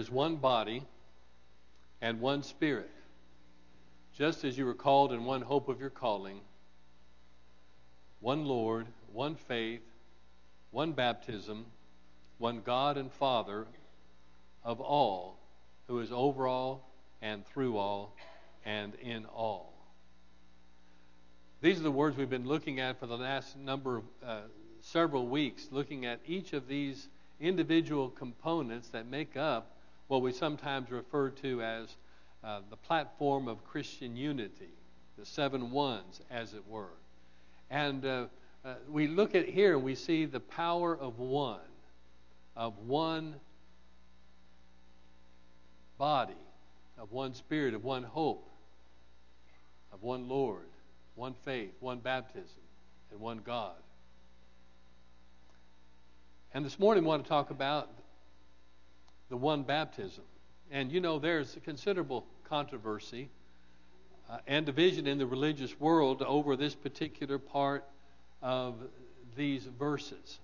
is one body and one Spirit, just as you were called in one hope of your calling, one Lord, one faith, one baptism, one God and Father of all, who is over all and through all and in all. These are the words we've been looking at for the last several weeks, looking at each of these individual components that make up what we sometimes refer to as the platform of Christian unity, the 7 ones, as it were. And we look at here and we see the power of one body, of one Spirit, of one hope, of one Lord, one faith, one baptism, and one God. And this morning we want to talk about the one baptism. And you know, there's a considerable controversy and division in the religious world over this particular part of these verses.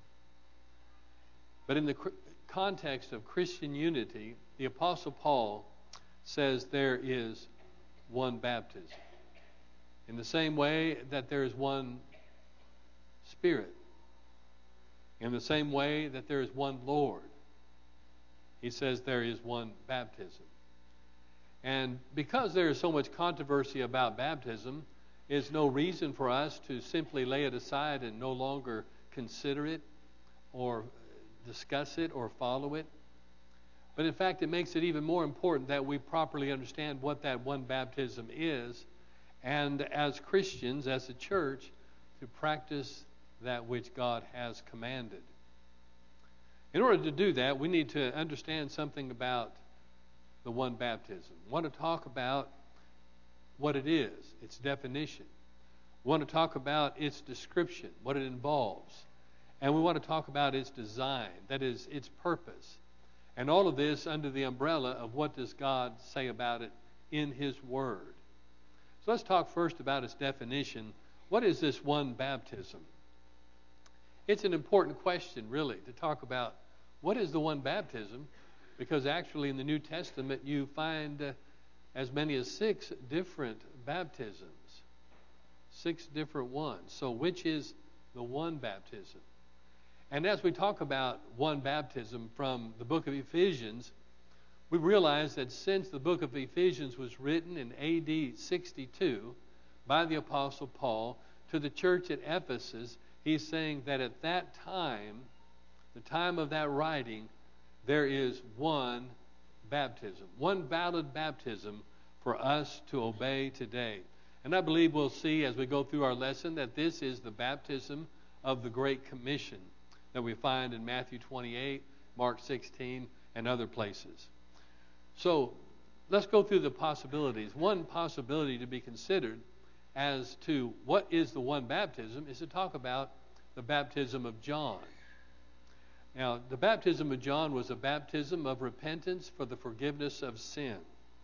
But in the context of Christian unity, the Apostle Paul says there is one baptism. In the same way that there is one Spirit. In the same way that there is one Lord. He says there is one baptism. And because there is so much controversy about baptism, is no reason for us to simply lay it aside and no longer consider it or discuss it or follow it. But in fact, it makes it even more important that we properly understand what that one baptism is, and as Christians, as a church, to practice that which God has commanded. In order to do that, we need to understand something about the one baptism. We want to talk about what it is, its definition. We want to talk about its description, what it involves. And we want to talk about its design, that is, its purpose. And all of this under the umbrella of what does God say about it in His Word. So let's talk first about its definition. What is this one baptism? It's an important question, really, to talk about what is the one baptism, because actually in the New Testament you find as many as 6 different baptisms. 6 different ones. So which is the one baptism? And as we talk about one baptism from the book of Ephesians, we realize that since the book of Ephesians was written in AD 62 by the Apostle Paul to the church at Ephesus, he's saying that at that time, the time of that writing, there is one baptism, one valid baptism for us to obey today. And I believe we'll see as we go through our lesson that this is the baptism of the Great Commission that we find in Matthew 28, Mark 16, and other places. So let's go through the possibilities. One possibility to be considered as to what is the one baptism is to talk about the baptism of John. Now, the baptism of John was a baptism of repentance for the forgiveness of sin.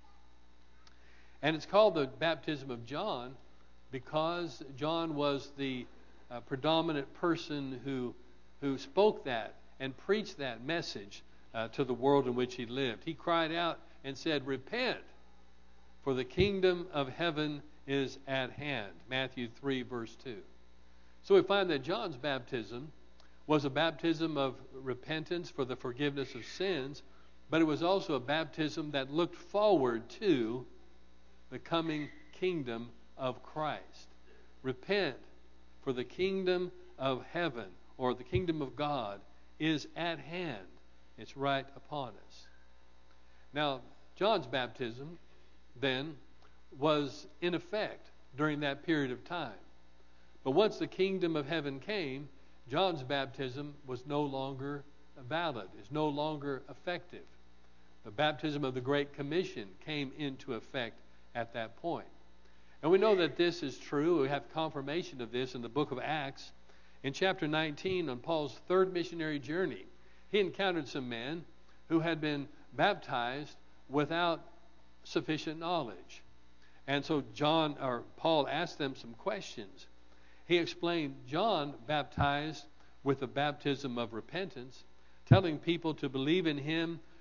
And it's called the baptism of John because John was the predominant person who spoke that and preached that message to the world in which he lived. He cried out and said, "Repent, for the kingdom of heaven is at hand." Matthew 3, verse 2. So we find that John's baptism was a baptism of repentance for the forgiveness of sins, but it was also a baptism that looked forward to the coming kingdom of Christ. Repent, for the kingdom of heaven, or the kingdom of God, is at hand. It's right upon us. Now, John's baptism, then, was in effect during that period of time. But once the kingdom of heaven came, John's baptism was no longer valid, is no longer effective. The baptism of the Great Commission came into effect at that point. And we know that this is true. We have confirmation of this in the book of Acts. In chapter 19, on Paul's 3rd missionary journey, he encountered some men who had been baptized without sufficient knowledge. And so Paul asked them some questions. He explained John baptized with the baptism of repentance, telling people to believe in him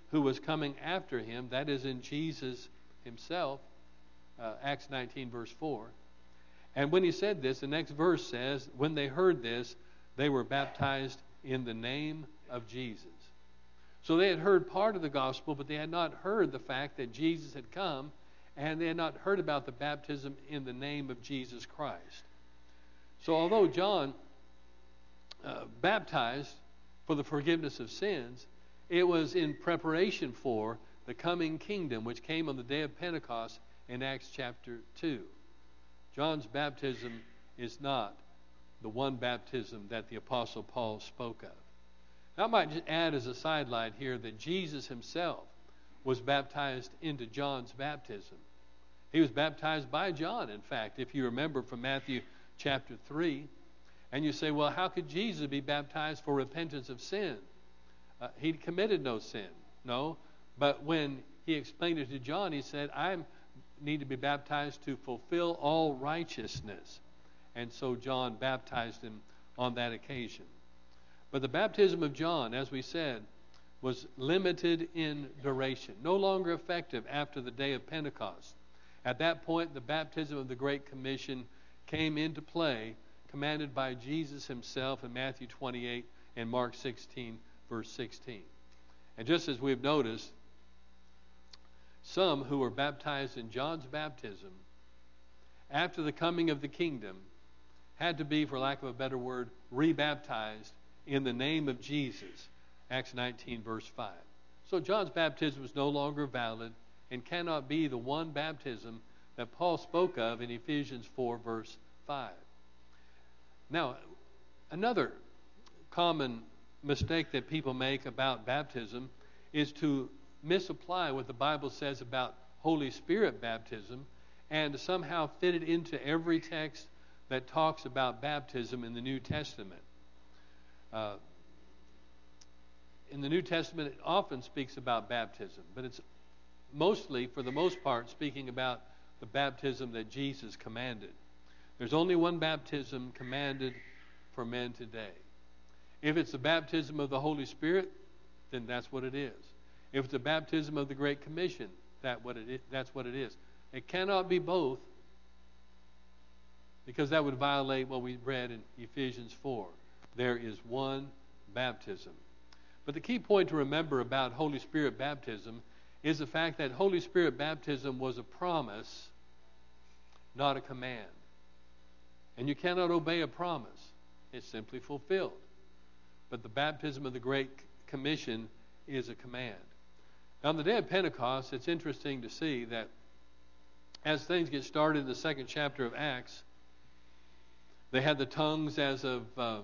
who was coming after him, that is in Jesus himself, Acts 19 verse 4. And when he said this, the next verse says, when they heard this, they were baptized in the name of Jesus. So they had heard part of the gospel, but they had not heard the fact that Jesus had come, and they had not heard about the baptism in the name of Jesus Christ. So although John baptized for the forgiveness of sins, it was in preparation for the coming kingdom, which came on the day of Pentecost in Acts chapter 2. John's baptism is not the one baptism that the Apostle Paul spoke of. Now, I might just add as a sidelight here that Jesus himself was baptized into John's baptism. He was baptized by John, in fact, if you remember from Matthew chapter 3. And you say, well, how could Jesus be baptized for repentance of sin? He committed no sin. No. But when he explained it to John, he said, I need to be baptized to fulfill all righteousness. And so John baptized him on that occasion. But the baptism of John, as we said, was limited in duration, no longer effective after the day of Pentecost. At that point, the baptism of the Great Commission came into play, commanded by Jesus himself in Matthew 28 and Mark 16, verse 16. And just as we've noticed, some who were baptized in John's baptism after the coming of the kingdom had to be, for lack of a better word, rebaptized in the name of Jesus, Acts 19, verse 5. So John's baptism is no longer valid and cannot be the one baptism that Paul spoke of in Ephesians 4, verse 5. Now, another common mistake that people make about baptism is to misapply what the Bible says about Holy Spirit baptism and to somehow fit it into every text that talks about baptism in the New Testament. In the New Testament, it often speaks about baptism, but it's mostly, for the most part, speaking about the baptism that Jesus commanded. There's only one baptism commanded for men today. If it's the baptism of the Holy Spirit, then that's what it is. If it's the baptism of the Great Commission, that's what it is. It cannot be both, because that would violate what we read in Ephesians 4. There is one baptism. But the key point to remember about Holy Spirit baptism is the fact that Holy Spirit baptism was a promise, not a command. And you cannot obey a promise. It's simply fulfilled. But the baptism of the Great Commission is a command. Now, on the day of Pentecost, it's interesting to see that as things get started in the second chapter of Acts, they had the tongues as of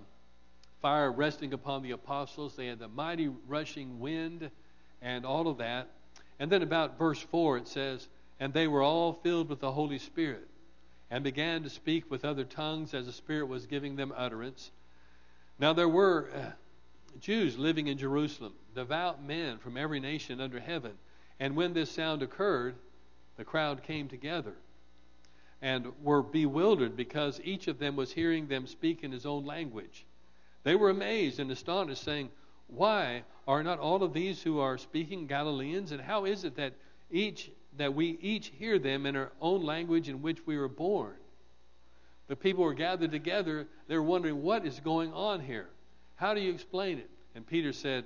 fire resting upon the apostles. They had the mighty rushing wind and all of that. And then about verse 4 it says, and they were all filled with the Holy Spirit and began to speak with other tongues as the Spirit was giving them utterance. Now there were Jews living in Jerusalem, devout men from every nation under heaven. And when this sound occurred, the crowd came together and were bewildered because each of them was hearing them speak in his own language. They were amazed and astonished, saying, why are not all of these who are speaking Galileans? And how is it that we each hear them in our own language in which we were born? The people were gathered together. They were wondering, what is going on here? How do you explain it? And Peter said,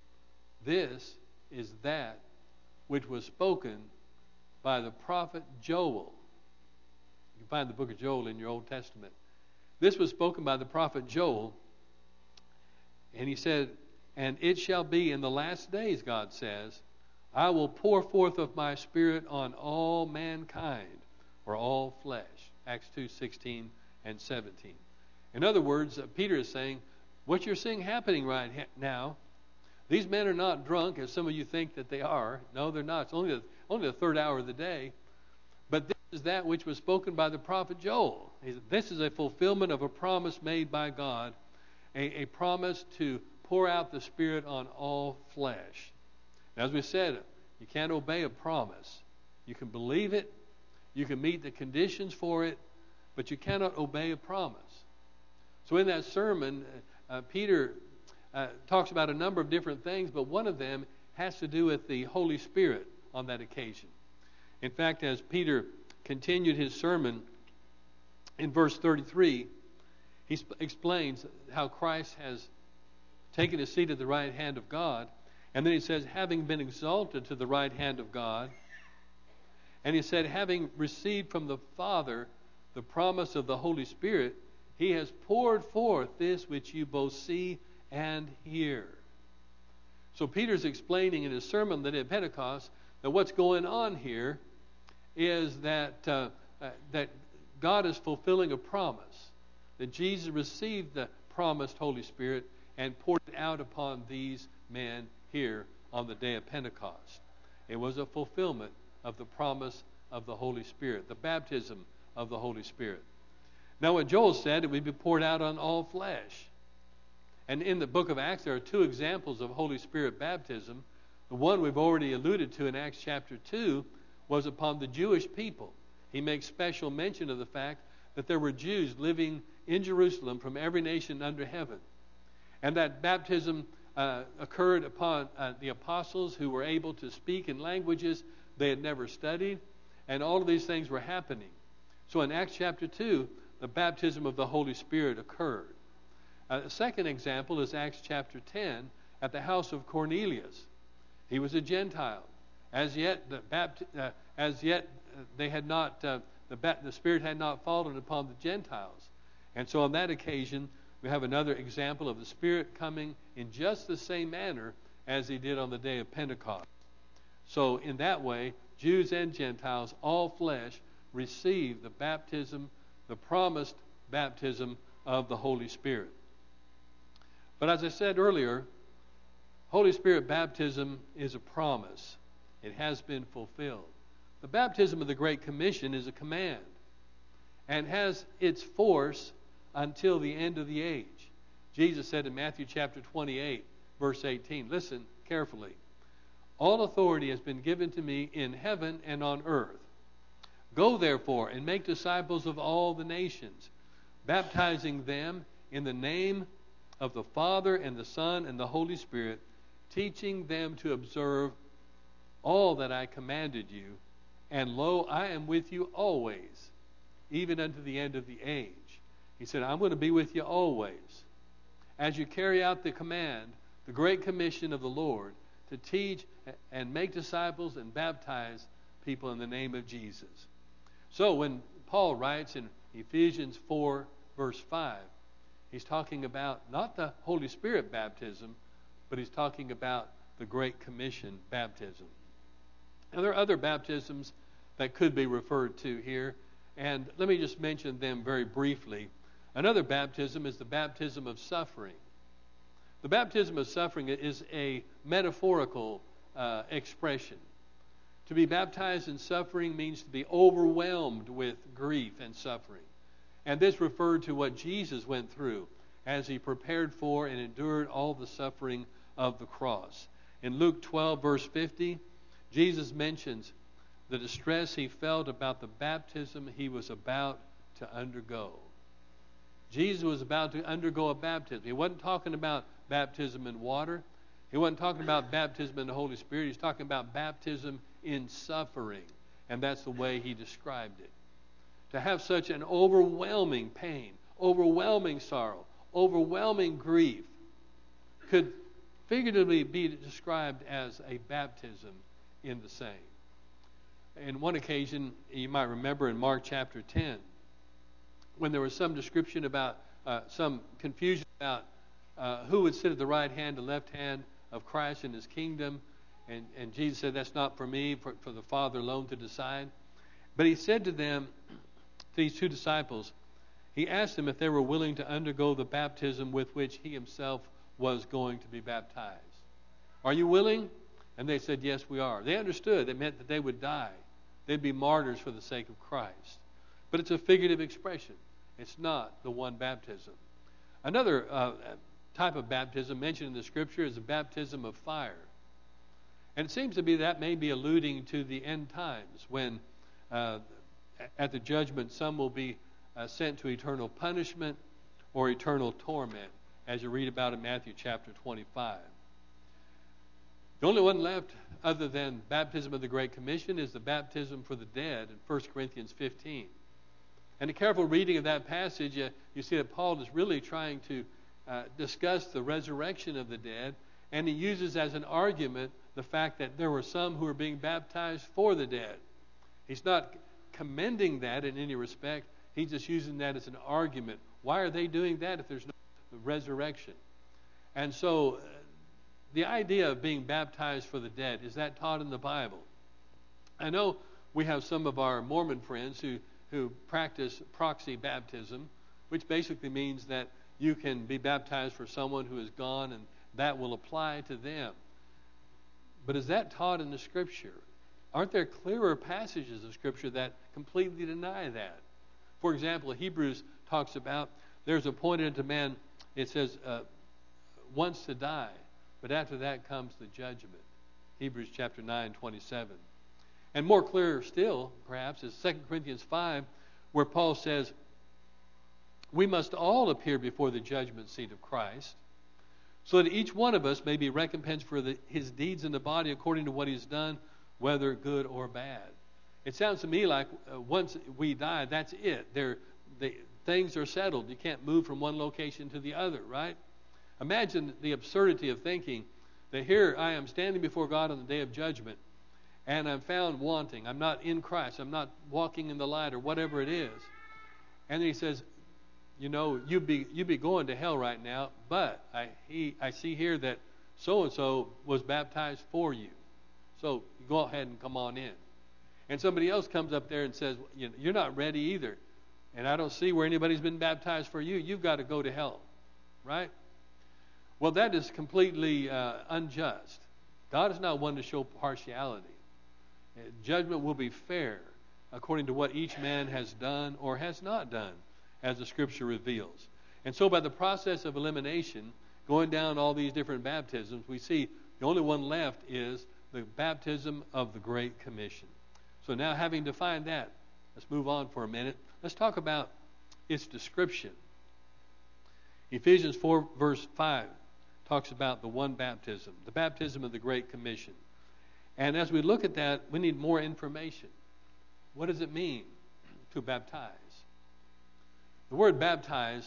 this is that which was spoken by the prophet Joel. You can find the book of Joel in your Old Testament. This was spoken by the prophet Joel. And he said, and it shall be in the last days, God says, I will pour forth of my Spirit on all mankind, or all flesh. Acts 2:16 and 17. In other words, Peter is saying, what you're seeing happening right now, these men are not drunk, as some of you think that they are. No, they're not. It's only the third hour of the day. But this is that which was spoken by the prophet Joel. This is a fulfillment of a promise made by God, a promise to pour out the Spirit on all flesh. And as we said, you can't obey a promise. You can believe it, you can meet the conditions for it, but you cannot obey a promise. So in that sermon, Peter talks about a number of different things, but one of them has to do with the Holy Spirit on that occasion. In fact, as Peter continued his sermon in verse 33, he explains how Christ has taken his seat at the right hand of God. And then he says, having been exalted to the right hand of God, and he said, having received from the Father the promise of the Holy Spirit, he has poured forth this which you both see and hear. So Peter's explaining in his sermon that at Pentecost that what's going on here is that God is fulfilling a promise, that Jesus received the promised Holy Spirit and poured it out upon these men here on the day of Pentecost. It was a fulfillment of the promise of the Holy Spirit, the baptism of the Holy Spirit. Now, what Joel said, it would be poured out on all flesh. And in the book of Acts, there are two examples of Holy Spirit baptism. The one we've already alluded to in Acts chapter 2 was upon the Jewish people. He makes special mention of the fact that there were Jews living in Jerusalem from every nation under heaven. And that baptism occurred upon the apostles who were able to speak in languages they had never studied. And all of these things were happening. So in Acts chapter 2, the baptism of the Holy Spirit occurred. The second example is Acts chapter 10 at the house of Cornelius. He was a Gentile. As yet, they had not. The Spirit had not fallen upon the Gentiles, and so on that occasion, we have another example of the Spirit coming in just the same manner as He did on the day of Pentecost. So in that way, Jews and Gentiles, all flesh, receive the baptism, the promised baptism of the Holy Spirit. But as I said earlier, Holy Spirit baptism is a promise. It has been fulfilled. The baptism of the Great Commission is a command and has its force until the end of the age. Jesus said in Matthew chapter 28, verse 18, listen carefully. All authority has been given to me in heaven and on earth. Go therefore and make disciples of all the nations, baptizing them in the name of the Father and the Son and the Holy Spirit, teaching them to observe all that I commanded you. And lo, I am with you always, even unto the end of the age. He said, I'm going to be with you always. As you carry out the command, the great commission of the Lord, to teach and make disciples and baptize people in the name of Jesus. So when Paul writes in Ephesians 4, verse 5, he's talking about not the Holy Spirit baptism, but he's talking about the Great Commission baptism. Now, there are other baptisms that could be referred to here, and let me just mention them very briefly. Another baptism is the baptism of suffering. The baptism of suffering is a metaphorical expression. To be baptized in suffering means to be overwhelmed with grief and suffering. And this referred to what Jesus went through as he prepared for and endured all the suffering of the cross. In Luke 12, verse 50, Jesus mentions the distress he felt about the baptism he was about to undergo. Jesus was about to undergo a baptism. He wasn't talking about baptism in water. He wasn't talking about baptism in the Holy Spirit. He's talking about baptism in suffering. And that's the way he described it. To have such an overwhelming pain, overwhelming sorrow, overwhelming grief could figuratively be described as a baptism in the same. In one occasion, you might remember in Mark chapter 10, when there was some description about some confusion about who would sit at the right hand and left hand of Christ in his kingdom. And Jesus said, that's not for me, for the Father alone to decide. But he said to them, these two disciples, he asked them if they were willing to undergo the baptism with which he himself was going to be baptized. Are you willing? And they said, yes, we are. They understood. It meant that they would die. They'd be martyrs for the sake of Christ. But it's a figurative expression. It's not the one baptism. Another type of baptism mentioned in the Scripture is the baptism of fire. And it seems to be that may be alluding to the end times when at the judgment some will be sent to eternal punishment or eternal torment, as you read about in Matthew chapter 25. The only one left other than baptism of the Great Commission is the baptism for the dead in 1 Corinthians 15. And a careful reading of that passage, you see that Paul is really trying to discuss the resurrection of the dead, and he uses as an argument the fact that there were some who were being baptized for the dead. He's not commending that in any respect. He's just using that as an argument. Why are they doing that if there's no resurrection? And so the idea of being baptized for the dead, is that taught in the Bible? I know we have some of our Mormon friends who practice proxy baptism, which basically means that you can be baptized for someone who is gone and that will apply to them. But is that taught in the Scripture? Aren't there clearer passages of Scripture that completely deny that? For example, Hebrews talks about there's appointed unto man, it says, once to die, but after that comes the judgment. Hebrews chapter 9:27. And more clear still, perhaps, is 2 Corinthians 5, where Paul says, we must all appear before the judgment seat of Christ, so that each one of us may be recompensed for his deeds in the body according to what he's done, whether good or bad. It sounds to me like once we die, that's it. Things are settled. You can't move from one location to the other, right? Imagine the absurdity of thinking that here I am standing before God on the day of judgment, and I'm found wanting. I'm not in Christ. I'm not walking in the light or whatever it is. And then he says, you know, you'd be going to hell right now, but I see here that so-and-so was baptized for you. So go ahead and come on in. And somebody else comes up there and says, you're not ready either. And I don't see where anybody's been baptized for you. You've got to go to hell. Right? Well, that is completely unjust. God is not one to show partiality. Judgment will be fair according to what each man has done or has not done, as the Scripture reveals. And so by the process of elimination, going down all these different baptisms, we see the only one left is the baptism of the Great Commission. So now, having defined that, let's move on for a minute. Let's talk about its description. Ephesians 4 verse 5 talks about the one baptism, the baptism of the Great Commission. And as we look at that, we need more information. What does it mean to baptize? The word baptize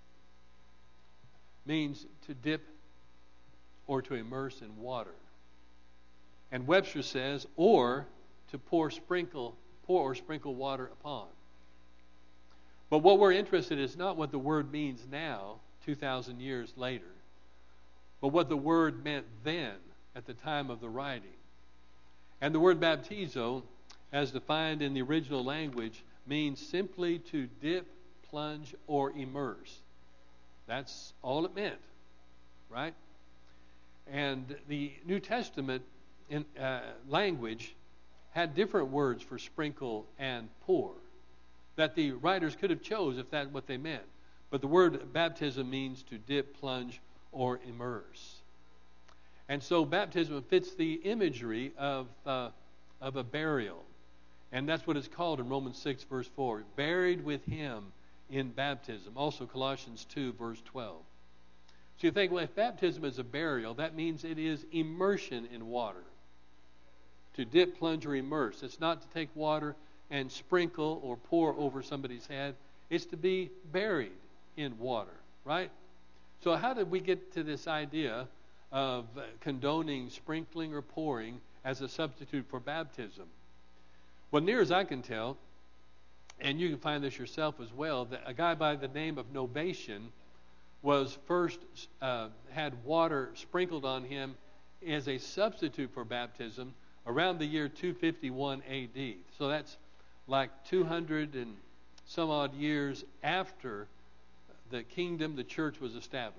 means to dip or to immerse in water. And Webster says, or to pour or sprinkle water upon. But what we're interested in is not what the word means now, 2,000 years later, but what the word meant then at the time of the writing. And the word baptizo, as defined in the original language, means simply to dip, plunge, or immerse. That's all it meant, right? And the New Testament language had different words for sprinkle and pour that the writers could have chose if that's what they meant. But the word baptism means to dip, plunge, or immerse. And so baptism fits the imagery of a burial. And that's what it's called in Romans 6, verse 4. Buried with him in baptism. Also Colossians 2, verse 12. So you think, well, if baptism is a burial, that means it is immersion in water. To dip, plunge, or immerse. It's not to take water and sprinkle or pour over somebody's head. It's to be buried in water, right? So how did we get to this idea of condoning sprinkling or pouring as a substitute for baptism? Well, near as I can tell, and you can find this yourself as well, that a guy by the name of Novatian was first had water sprinkled on him as a substitute for baptism around the year 251 AD. So that's like 200 and some odd years after the kingdom, the church was established.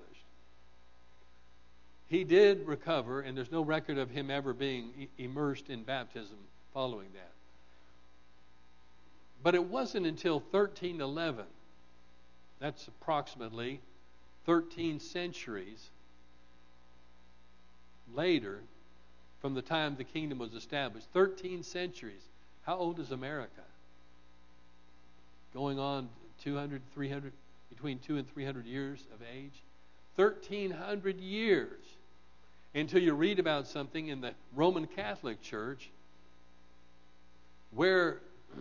He did recover, and there's no record of him ever being immersed in baptism following that. But it wasn't until 1311, that's approximately 13 centuries later from the time the kingdom was established. 13 centuries. How old is America? Going on 200, 300, between 200 and 300 years of age. 1,300 years. until you read about something in the Roman Catholic Church where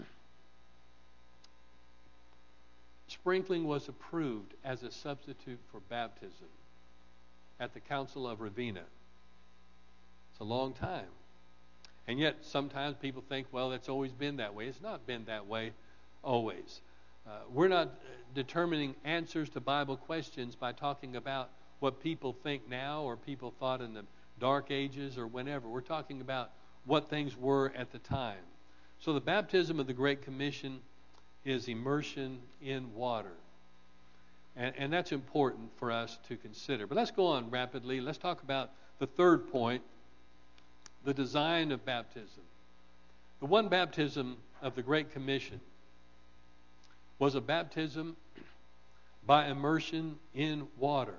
sprinkling was approved as a substitute for baptism at the Council of Ravenna. It's a long time. And yet sometimes people think, well, it's always been that way. It's not been that way always. We're not determining answers to Bible questions by talking about what people think now or people thought in the Dark Ages or whenever. We're talking about what things were at the time. So the baptism of the Great Commission is immersion in water. And that's important for us to consider. But let's go on rapidly. Let's talk about the third point, the design of baptism. The one baptism of the Great Commission was a baptism by immersion in water.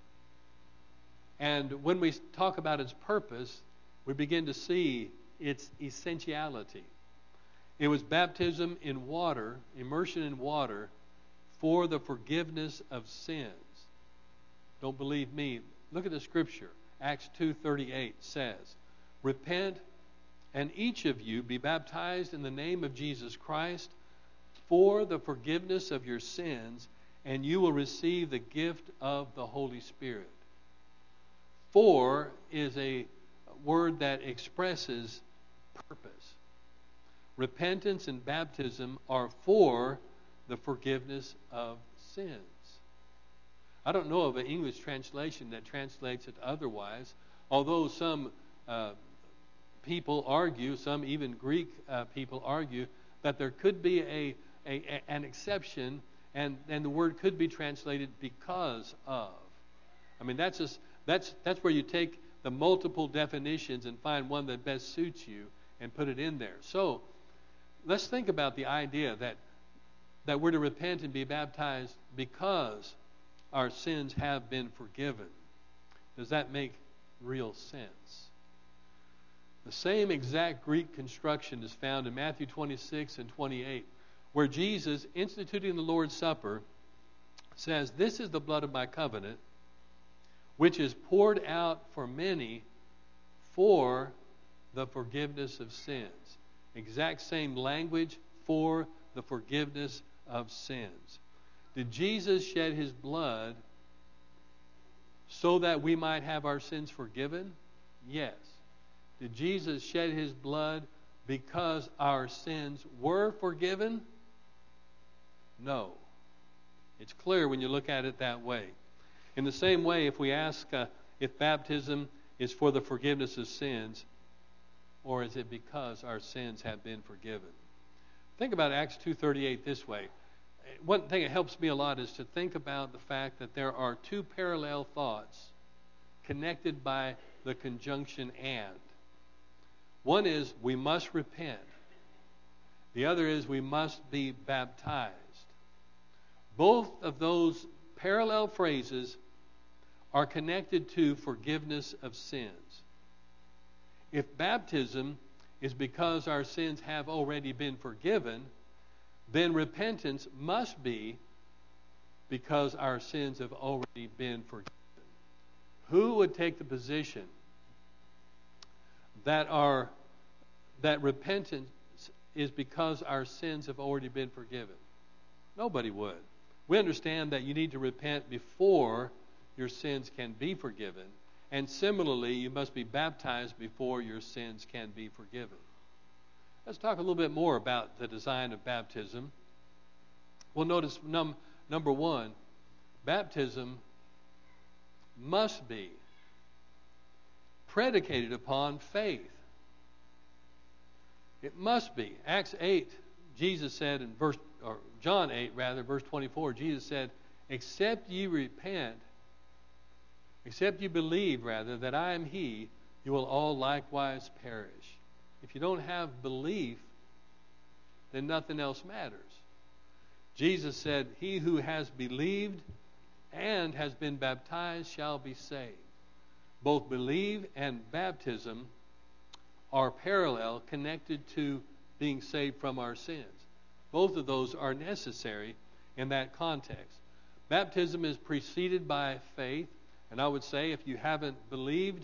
And when we talk about its purpose, we begin to see its essentiality. It was baptism in water, immersion in water, for the forgiveness of sins. Don't believe me? Look at the scripture. Acts 2:38 says, "Repent, and each of you be baptized in the name of Jesus Christ for the forgiveness of your sins, and you will receive the gift of the Holy Spirit." For is a word that expresses purpose. Repentance and baptism are for the forgiveness of sins. I don't know of an English translation that translates it otherwise, although some people argue, some even Greek people argue, that there could be an exception, and the word could be translated because of. I mean, that's where you take the multiple definitions and find one that best suits you and put it in there. So let's think about the idea that we're to repent and be baptized because our sins have been forgiven. Does that make real sense? The same exact Greek construction is found in Matthew 26 and 28, where Jesus, instituting the Lord's Supper, says, "This is the blood of my covenant, which is poured out for many for the forgiveness of sins." Exact same language, for the forgiveness of sins. Did Jesus shed his blood so that we might have our sins forgiven? Yes. Did Jesus shed his blood because our sins were forgiven? No. It's clear when you look at it that way. In the same way, if we ask if baptism is for the forgiveness of sins, or is it because our sins have been forgiven? Think about Acts 2:38 this way. One thing that helps me a lot is to think about the fact that there are two parallel thoughts connected by the conjunction "and." One is we must repent. The other is we must be baptized. Both of those parallel phrases are connected to forgiveness of sins. If baptism is because our sins have already been forgiven, then repentance must be because our sins have already been forgiven. Who would take the position that repentance is because our sins have already been forgiven? Nobody would. We understand that you need to repent before your sins can be forgiven. And similarly, you must be baptized before your sins can be forgiven. Let's talk a little bit more about the design of baptism. Well, notice number one, baptism must be predicated upon faith. It must be. Acts 8, Jesus said in John 8 rather, verse 24, Jesus said, except you believe rather that I am he, you will all likewise perish. If you don't have belief, then nothing else matters. Jesus said, he who has believed and has been baptized shall be saved. Both believe and baptism are parallel, connected to being saved from our sins. Both of those are necessary in that context. Baptism is preceded by faith, and I would say if you haven't believed,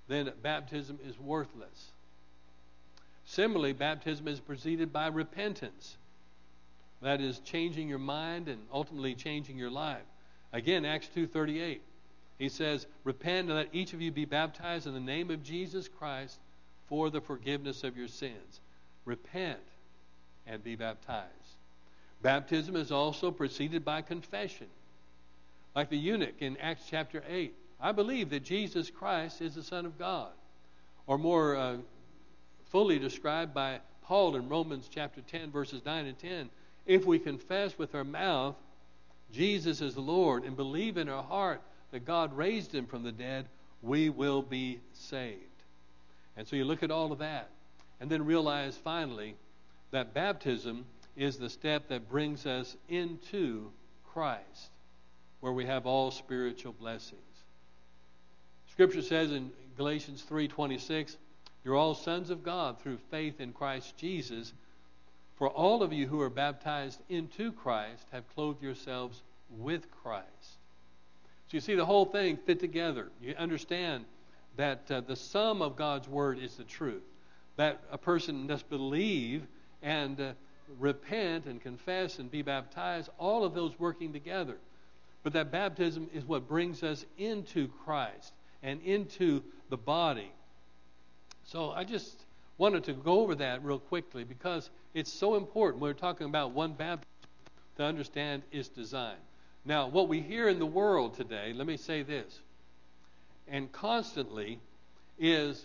then baptism is worthless. Similarly, baptism is preceded by repentance. That is changing your mind and ultimately changing your life. Again, Acts 2:38. He says, repent and let each of you be baptized in the name of Jesus Christ for the forgiveness of your sins. Repent and be baptized. Baptism is also preceded by confession. Like the eunuch in Acts chapter 8. I believe that Jesus Christ is the Son of God. Or more fully described by Paul in Romans chapter 10, verses 9 and 10. If we confess with our mouth Jesus is the Lord and believe in our heart that God raised him from the dead, we will be saved. And so you look at all of that and then realize finally that baptism is the step that brings us into Christ, where we have all spiritual blessings. Scripture says in Galatians 3:26, you're all sons of God through faith in Christ Jesus. For all of you who are baptized into Christ have clothed yourselves with Christ. So you see the whole thing fit together. You understand that the sum of God's word is the truth. That a person must believe and repent and confess and be baptized, all of those working together. But that baptism is what brings us into Christ and into the body. So I just wanted to go over that real quickly because it's so important. We're talking about one baptism to understand its design. Now, what we hear in the world today, let me say this, and constantly is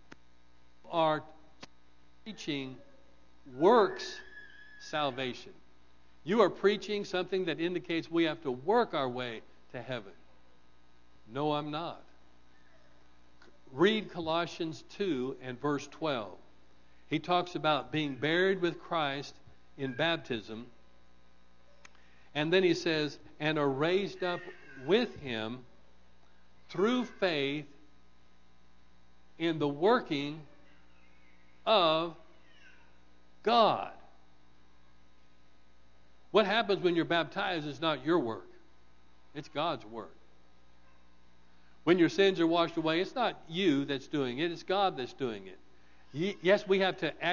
are preaching works salvation. You are preaching something that indicates we have to work our way to heaven. No, I'm not. Read Colossians 2 and verse 12. He talks about being buried with Christ in baptism. And then he says, and are raised up with him through faith in the working of God. What happens when you're baptized is not your work. It's God's work. When your sins are washed away, it's not you that's doing it. It's God that's doing it. Yes, we have to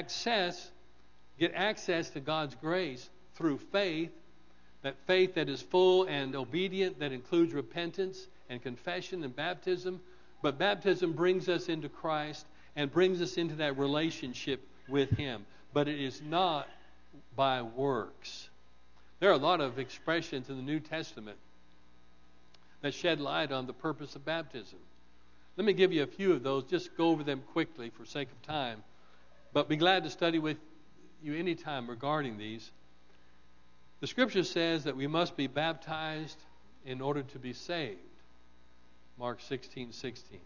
get access to God's grace through faith. That faith that is full and obedient, that includes repentance and confession and baptism. But baptism brings us into Christ and brings us into that relationship with him. But it is not by works. There are a lot of expressions in the New Testament that shed light on the purpose of baptism. Let me give you a few of those. Just go over them quickly for sake of time. But be glad to study with you anytime regarding these. The Scripture says that we must be baptized in order to be saved. Mark 16:16. To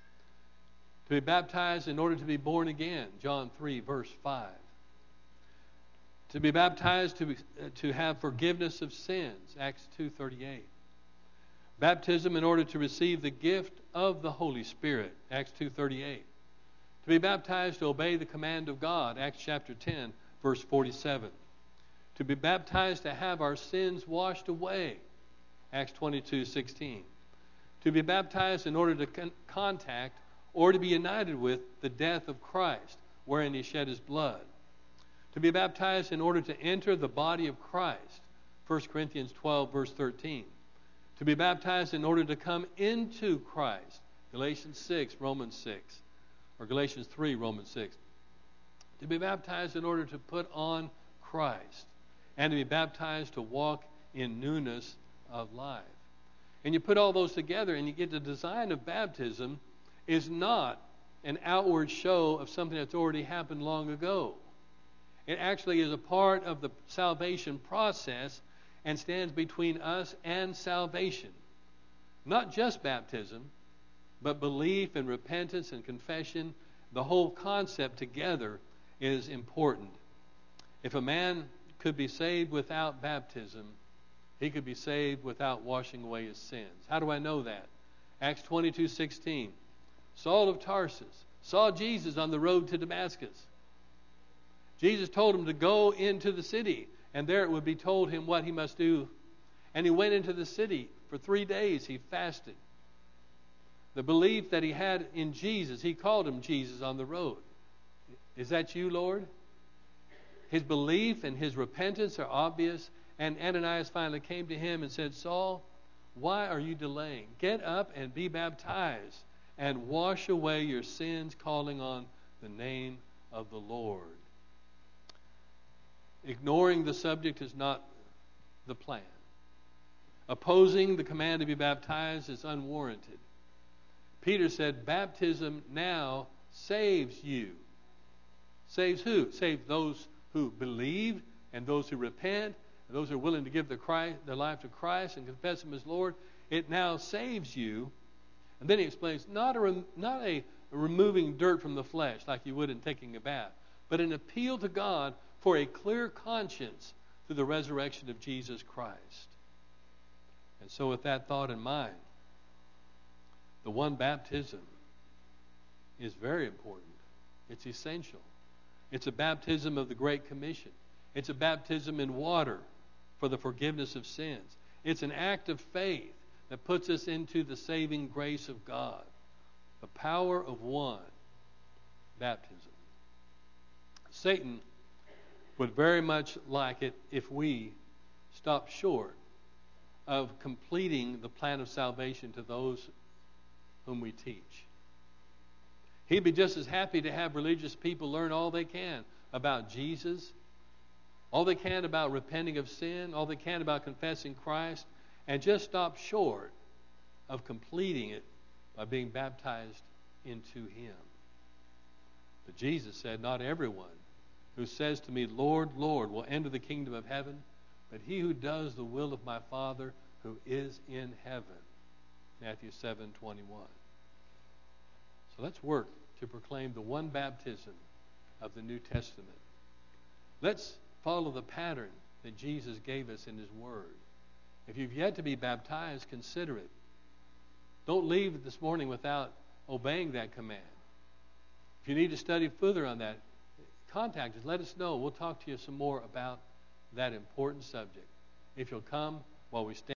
be baptized in order to be born again. John 3, verse 5. To be baptized to have forgiveness of sins. Acts 2:38. Baptism in order to receive the gift of the Holy Spirit. Acts 2:38. To be baptized to obey the command of God. Acts chapter 10, verse 47. To be baptized to have our sins washed away. Acts 22:16. To be baptized in order to contact or to be united with the death of Christ, wherein he shed his blood. To be baptized in order to enter the body of Christ. 1 Corinthians 12, verse 13. To be baptized in order to come into Christ. Galatians 6, Romans 6. Or Galatians 3, Romans 6. To be baptized in order to put on Christ. And to be baptized to walk in newness of life. And you put all those together and you get the design of baptism is not an outward show of something that's already happened long ago. It actually is a part of the salvation process and stands between us and salvation. Not just baptism, but belief and repentance and confession. The whole concept together is important. If a man could be saved without baptism, he could be saved without washing away his sins. How do I know that? Acts 22:16. Saul of Tarsus saw Jesus on the road to Damascus. Jesus told him to go into the city, and there it would be told him what he must do. And he went into the city. For 3 days he fasted. The belief that he had in Jesus, he called him Jesus on the road. Is that you, Lord? His belief and his repentance are obvious. And Ananias finally came to him and said, Saul, why are you delaying? Get up and be baptized and wash away your sins, calling on the name of the Lord. Ignoring the subject is not the plan. Opposing the command to be baptized is unwarranted. Peter said, baptism now saves you. Saves who? Saves those who believe and those who repent and those who are willing to give their life to Christ and confess Him as Lord. It now saves you. And then he explains, not a removing dirt from the flesh like you would in taking a bath, but an appeal to God for a clear conscience through the resurrection of Jesus Christ. And so with that thought in mind, the one baptism is very important. It's essential. It's a baptism of the Great Commission. It's a baptism in water for the forgiveness of sins. It's an act of faith that puts us into the saving grace of God. The power of one baptism. Satan would very much like it if we stopped short of completing the plan of salvation to those whom we teach. He'd be just as happy to have religious people learn all they can about Jesus, all they can about repenting of sin, all they can about confessing Christ, and just stop short of completing it by being baptized into Him. But Jesus said, not everyone who says to me, Lord, Lord, will enter the kingdom of heaven, but he who does the will of my Father who is in heaven. Matthew 7:21. So let's work to proclaim the one baptism of the New Testament. Let's follow the pattern that Jesus gave us in His Word. If you've yet to be baptized, consider it. Don't leave this morning without obeying that command. If you need to study further on that, contact us. Let us know. We'll talk to you some more about that important subject. If you'll come while we stand.